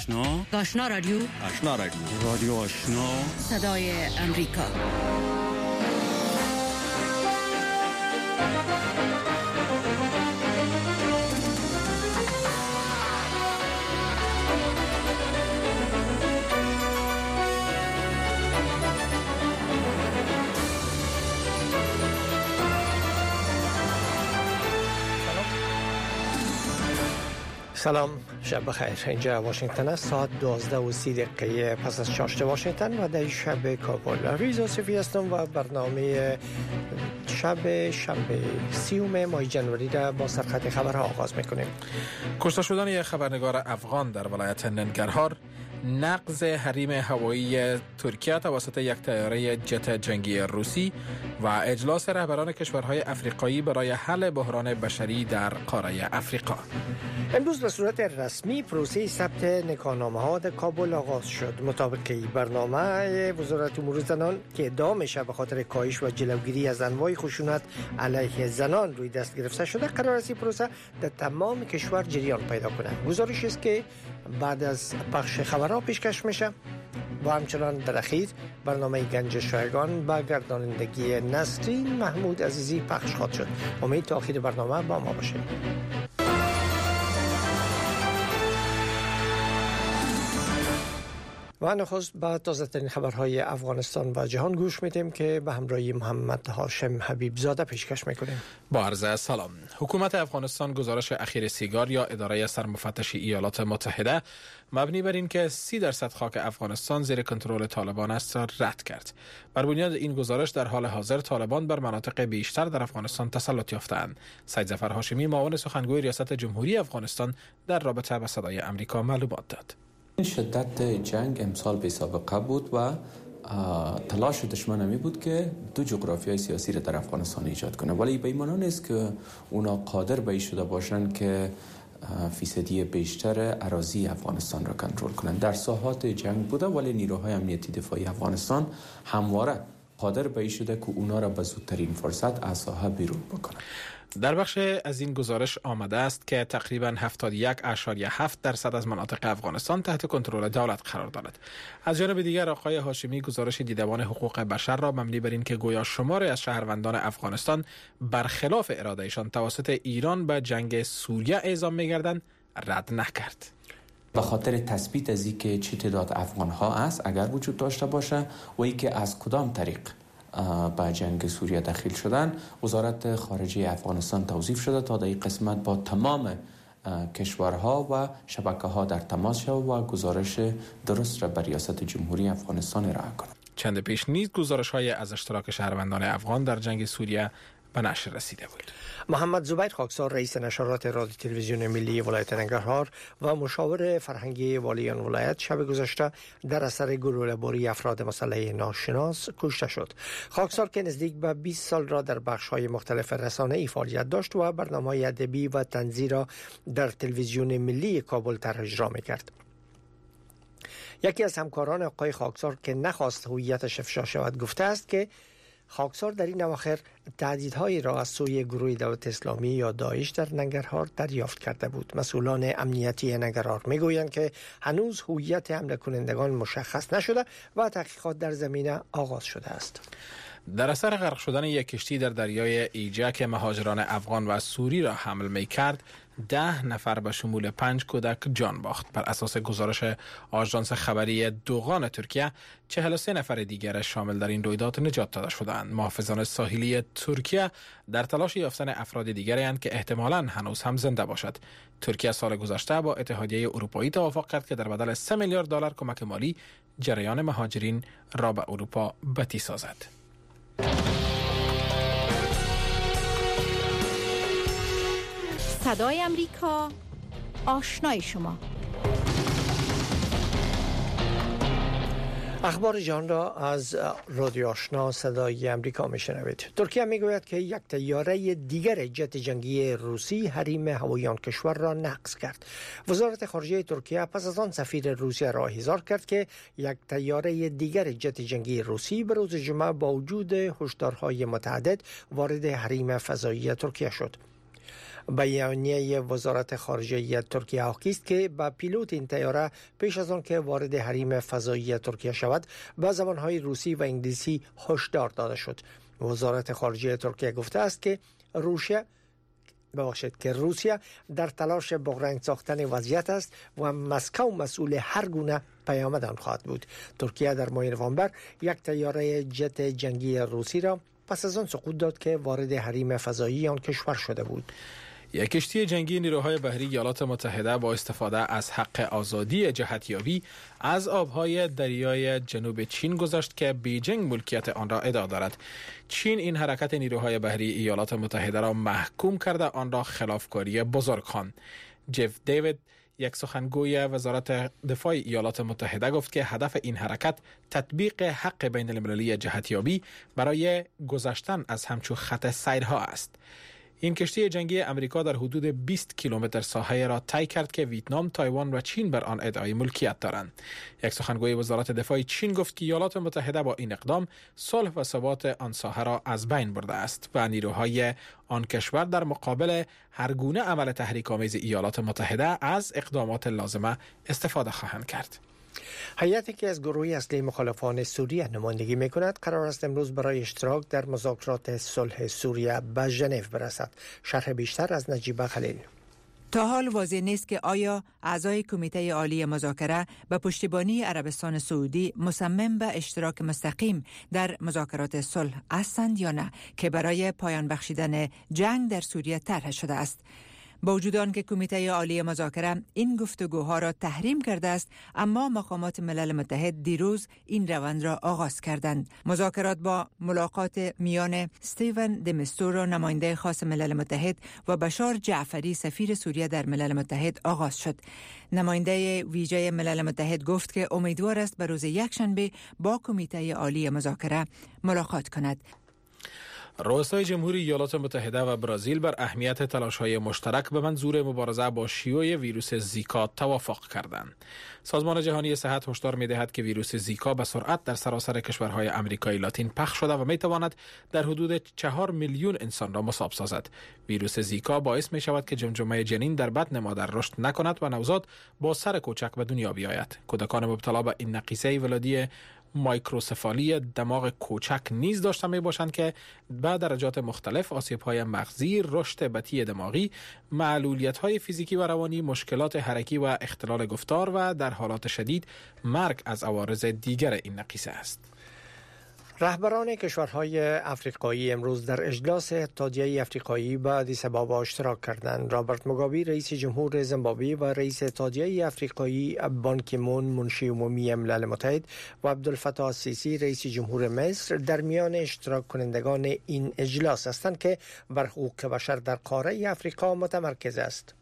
آشنا رادیو. رادیو آشنا. صدای امریکا. سلام، شب بخیر. اینجا واشنگتن است. ساعت 12:30 پس از چاشت واشنگتن و در شب کابل. ریزا صفی هستم و برنامه شنبه 30 ماه جنوری را با سرخط خبرها آغاز میکنیم. کشته شدن یک خبرنگار افغان در ولایت ننگرهار، نقض حریم هوایی ترکیه توسط یک طیاره جت جنگی روسی و اجلاس رهبران کشورهای افریقایی برای حل بحران بشری در قاره افریقا. امروز به صورت رسمی پروسه ثبت نکاحنامه‌ها در کابل آغاز شد. مطابق برنامه وزارت امور زنان که ادامه شد به خاطر کاهش و جلوگیری از انواع خشونت علیه زنان روی دست گرفته شده، قرار است این پروسه در تمام کشور جریان پیدا کند. گزارشی است که بعد از پخش خبرها پیشکش میشه و همچنان در اخیر برنامه گنج شایگان با گردانندگی نسرین محمود عزیزی پخش خواهد شد. امید تا آخر برنامه با ما باشید. و نخست با تازه ترین خبرهای افغانستان و جهان گوش میدیم که به همراهی محمد هاشم حبیب زاده پیشکش میکنیم. با عرض سلام. حکومت افغانستان گزارش اخیر سیگار یا اداره سرمفتش ایالات متحده مبنی بر این که 30% خاک افغانستان زیر کنترل طالبان است را رد کرد. بر بنیاد این گزارش در حال حاضر طالبان بر مناطق بیشتر در افغانستان تسلط یافته‌اند. سید ظفر هاشمی معاون سخنگوی ریاست جمهوری افغانستان در رابطه با صدای آمریکا معلومات داد. شدت جنگ امسال بی سابقه بود و تلاش دشمن همی بود که دو جغرافیای سیاسی را در افغانستان ایجاد کنه، ولی به این معنی نیست که اونا قادر به این شده باشند که فیصدی بیشتر اراضی افغانستان را کنترل کنند. در ساحات جنگ بوده، ولی نیروهای امنیتی دفاعی افغانستان همواره قادر به این شده که اونا را به زودترین فرصت از ساحه بیرون بکنند. در بخش از این گزارش آمده است که تقریباً 71.7% از مناطق افغانستان تحت کنترل دولت قرار دارد. از جانب دیگر آقای هاشمی گزارش دیدبان حقوق بشر را مبنی بر این که گویا شماری از شهروندان افغانستان برخلاف ارادهشان توسط ایران به جنگ سوریه اعزام می‌گردند رد نکرد. به خاطر تثبیت از اینکه چه تعداد افغان‌ها است اگر وجود داشته باشه و اینکه از کدام طریق با جنگ سوریه داخل شدن، وزارت خارجه افغانستان توصیف شده تا در این قسمت با تمام کشورها و شبکه‌ها در تماس شود و گزارش درست را بر ریاست جمهوری افغانستان ارائه کند. چند پیش نیز گزارش‌های از اشتراک شهروندان افغان در جنگ سوریه به نشر رسیده بود. محمد زبیر خاکسار رئیس نشرات رادیو تلویزیون ملی ولایت ننگرهار و مشاور فرهنگی والیان ولایت شب گذشته در اثر گلوله‌باری افراد مسلح ناشناس کشته شد. خاکسار که نزدیک به 20 سال را در بخش‌های مختلف رسانه‌ای فعالیت داشت و برنامه‌های ادبی و طنزی را در تلویزیون ملی کابل اجرا می‌کرد. یکی از همکاران آقای خاکسار که نخواست هویتش افشا شود گفته است که خاکسار در این اواخر تهدیدهایی را از سوی گروه دولت اسلامی یا داعش در ننگرهار دریافت کرده بود. مسئولان امنیتی ننگرهار میگویند که هنوز هویت حمله کنندگان مشخص نشده و تحقیقات در زمینه آغاز شده است. در اثر غرق شدن یک کشتی در دریای ایجه که مهاجران افغان و سوری را حمل می کرد، 10 نفر به شمول 5 کودک جان باخت. بر اساس گزارش آژانس خبری دوغان ترکیه، 43 نفر دیگر شامل در این رویداد نجات داده شدند. محافظان ساحلی ترکیه در تلاش یافتن افراد دیگری اند که احتمالاً هنوز هم زنده باشد. ترکیه سال گذشته با اتحادیه اروپایی توافق کرد که در بدل 3 میلیارد دلار کمک مالی جریان مهاجرین را به اروپا بتی سازد. صدای امریکا، آشنای شما. اخبار جهان را از رادیو آشنا صدای امریکا میشنوید. ترکیه میگوید که یک طیاره دیگر جت جنگی روسی حریم هوایی آن کشور را نقض کرد. وزارت خارجه ترکیه پس از آن سفیر روسیه را احضار کرد که یک طیاره دیگر جت جنگی روسی به روز جمعه با وجود هشدارهای متعدد وارد حریم فضایی ترکیه شد. بیانیه وزارت خارجه ترکیه حاکی است که به پیلوت این طیاره پیش از آن که وارد حریم فضایی ترکیه شود به زبانهای روسی و انگلیسی هشدار داده شد. وزارت خارجه ترکیه گفته است که روسیه در تلاش بحران ساختن وضعیت است و مسکو مسئول هر گونه پیامد آن خواهد بود. ترکیه در ماه نوامبر یک طیاره جت جنگی روسی را پس از آن سقوط داد که وارد حریم فضایی آن کشور شده بود. یک کشتی جنگی نیروهای بحری ایالات متحده با استفاده از حق آزادی جهتیابی از آبهای دریای جنوب چین گذشت که بیجینگ ملکیت آن را ادعا دارد. چین این حرکت نیروهای بحری ایالات متحده را محکوم کرده آن را خلافکاری بزرگ خواند. جف دیوید، یک سخنگوی وزارت دفاع ایالات متحده، گفت که هدف این حرکت تطبیق حق بین المللی جهتیابی برای گذشتن از همچون خط سیرها است. این کشتی جنگی امریکا در حدود 20 کیلومتر ساحه را طی کرد که ویتنام، تایوان و چین بر آن ادعای ملکیت دارند. یک سخنگوی وزارت دفاع چین گفت که ایالات متحده با این اقدام صلح و ثبات آن ساحه را از بین برده است و نیروهای آن کشور در مقابل هر گونه عمل تحریک‌آمیز ایالات متحده از اقدامات لازمه استفاده خواهند کرد. هیئتی که از گروه اصلی مخالفان سوریه نمایندگی می‌کند قرار است امروز برای اشتراک در مذاکرات صلح سوریه به ژنو برسد. شرح بیشتر از نجیبه خلیل. تا حال واضح نیست که آیا اعضای کمیته عالی مذاکره به پشتیبانی عربستان سعودی مصمم به اشتراک مستقیم در مذاکرات صلح هستند یا نه که برای پایان بخشیدن جنگ در سوریه طرح شده است. با وجود آنکه کمیته عالی مذاکره این گفتگوها را تحریم کرده است، اما مقامات ملل متحد دیروز این روند را آغاز کردند. مذاکرات با ملاقات میان استیون د مستورو، نماینده خاص ملل متحد، و بشار جعفری، سفیر سوریه در ملل متحد آغاز شد. نماینده ویژه ملل متحد گفت که امیدوار است به روز یکشنبه با کمیته عالی مذاکره ملاقات کند. رؤسای جمهوری ایالات متحده و برزیل بر اهمیت تلاش‌های مشترک به منظور مبارزه با شیوع ویروس زیکا توافق کردند. سازمان جهانی صحت هشدار می‌دهد که ویروس زیکا به سرعت در سراسر کشورهای آمریکای لاتین پخش شده و می‌تواند در حدود 4 میلیون انسان را مصاب سازد. ویروس زیکا باعث می‌شود که جمجمه جنین در بطن مادر رشد نکند و نوزاد با سر کوچک به دنیا بیاید. کودکان مبتلا به این نقیصه ولادی مایکروسفالی دماغ کوچک نیز داشته می باشند که به درجات مختلف آسیب‌های مغزی، رشد بطیء دماغی، معلولیت‌های فیزیکی و روانی، مشکلات حرکی و اختلال گفتار و در حالات شدید مرگ از عوارض دیگر این نقیصه است. رهبران کشورهای افریقایی امروز در اجلاس اتحادیه افریقایی به آدیس آبابا اشتراک کردند. رابرت موگابی رئیس جمهور زیمبابوه و رئیس اتحادیه افریقایی بان کی مون منشی عمومی ملل متحد و عبدالفتاح السیسی رئیس جمهور مصر در میان اشتراک کنندگان این اجلاس هستند که بر حقوق بشر در قاره افریقا متمرکز است.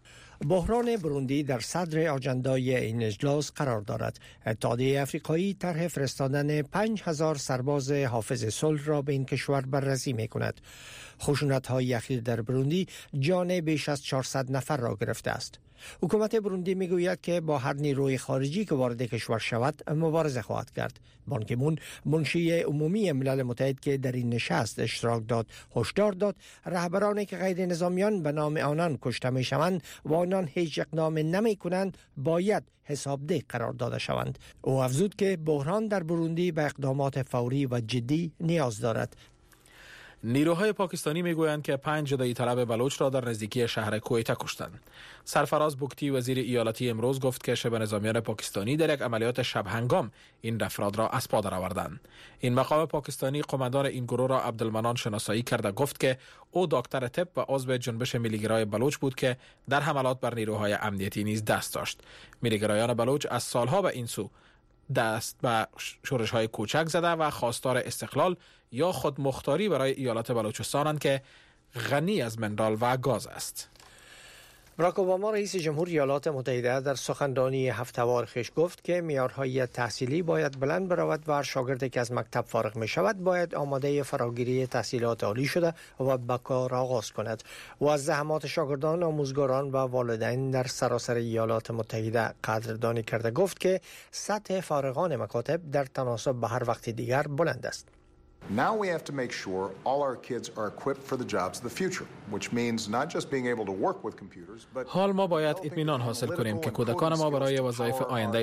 بحران بروندی در صدر آجندای این اجلاس قرار دارد. اتحادیه افریقایی طرح فرستادن 5000 سرباز حافظ صلح را به این کشور بررسی می کند. خشونت‌های اخیر در بروندی جان بیش از 400 نفر را گرفته است. حکومت بروندی میگوید که با هر نیروی خارجی که وارد کشور شود مبارزه خواهد کرد. بان کی مون منشی عمومی ملل متحد که در این نشست اشتراک داد هشدار داد رهبرانی که غیر نظامیان به نام آنان کشته میشوند و آنان هیچ اقدام نمی کنند باید حسابده قرار داده شوند. او افزود که بحران در بروندی به اقدامات فوری و جدی نیاز دارد. نیروهای پاکستانی میگویند که 5 جدایی طلب بلوچ را در نزدیکی شهر کویته کشتند. سرفراز بوکتی وزیر ایالتی امروز گفت که شبه نظامیان پاکستانی در یک عملیات شب هنگام این افراد را از پا درآوردند. این مقام پاکستانی قماندان این گروه را عبدالمنان شناسایی کرده گفت که او دکتر طب و عضو جنبش ملیگرای بلوچ بود که در حملات بر نیروهای امنیتی نیز دست داشت. ملیگرایان بلوچ از سالها به این سو دست به شورش‌های کوچک زده و خواستار استقلال یا خودمختاری برای ایالات بلوچستانند که غنی از منرال و گاز است. باراک اوباما رئیس جمهور ایالات متحده در سخنرانی هفته‌وار خویش گفت که معیارهای تحصیلی باید بلند برود و هر شاگردی که از مکتب فارغ می شود باید آماده فراگیری تحصیلات عالی شده و به کار آغاز کند. و از زحمات شاگردان، آموزگاران و والدین در سراسر ایالات متحده قدردانی کرده گفت که سطح فارغان مکاتب در تناسب به هر وقت دیگر بلند است. Now we have to make sure all our kids are equipped for the jobs of the future, which means not just being able to work with computers, but حال ما باید اطمینان حاصل کنیم که کودکان ما برای وظایف آینده